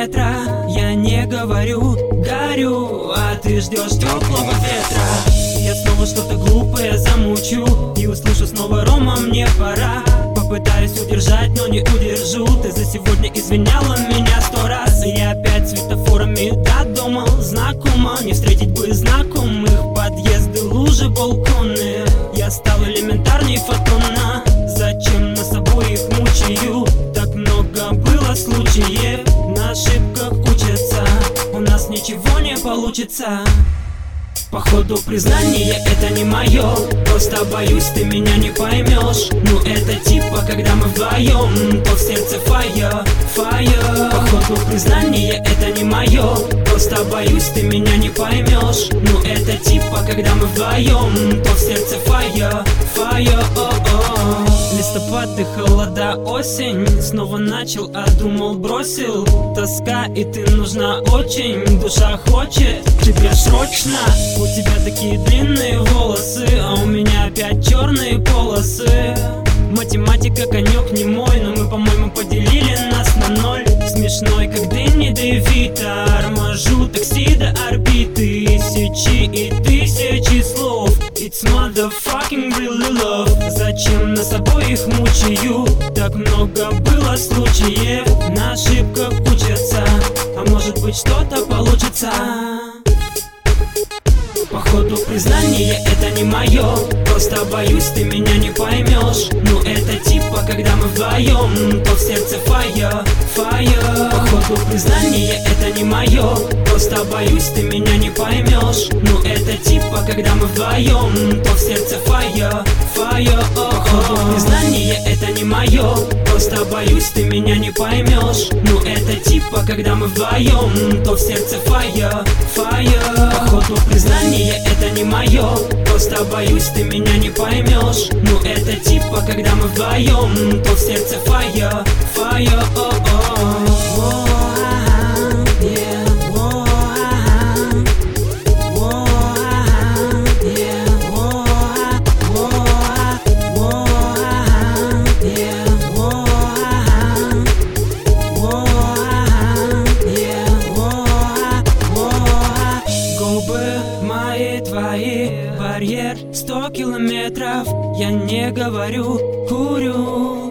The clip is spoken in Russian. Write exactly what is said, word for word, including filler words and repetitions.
ветра. Я не говорю, горю, а ты ждешь теплого ветра. Я снова что-то глупое замучу и услышу снова: Рома, мне пора. Попытаюсь удержать, но не удержу. Ты за сегодня извиняла меня сто раз. И я опять светофорами додумал: знакомо, не встретить бы знакомых. Подъезды, лужи, балконы. Я стал элементарней фотона. Зачем нас обоих мучаю? Так много было случаев. На ошибках учатся, у нас ничего не получится. Походу признание это не мое, просто боюсь, ты меня не поймешь. Ну это типа, когда мы вдвоем, то в сердце fire, fire. Походу признание это не мое, просто боюсь, ты меня не поймешь. Ну это типа, когда мы вдвоем, то в сердце fire, fire, oh, oh. Листопад и холода, осень. Снова начал, а думал бросил. Тоска, и ты нужна очень. Душа хочет тебя срочно. У тебя такие длинные волосы, а у меня опять черные полосы. Математика конек не мой, но мы, по-моему, поделили нас на ноль. Смешной, как Дэнни Девита. Торможу такси до орбиты. Тысячи и тысячи слов. It's motherfucking really love. Зачем нас обоих мучаю? Так много было случаев. На ошибках учатся, а может быть что-то получится. Походу признание это не мое, просто боюсь, ты меня не поймешь. Ну это типа, когда мы вдвоем, то в сердце fire, fire. Походу признание это не мое, просто боюсь, ты меня не поймешь. Ну это типа, когда мы вдвоем, то в сердце fire, fire. Походу признание это не мое, просто боюсь, ты меня не поймешь. Ну это типа, когда мы вдвоем, то в сердце fire, fire. Походу признание это не мое, просто боюсь, ты меня не поймешь. Ну это типа, когда мы вдвоем, то в сердце fire, fire, oh, oh. Whoa, yeah, whoa, whoa, yeah, whoa, whoa, whoa, yeah, whoa, whoa, yeah, whoa, whoa. Губы мои, твои, барьер сто километров. Я не говорю, курю.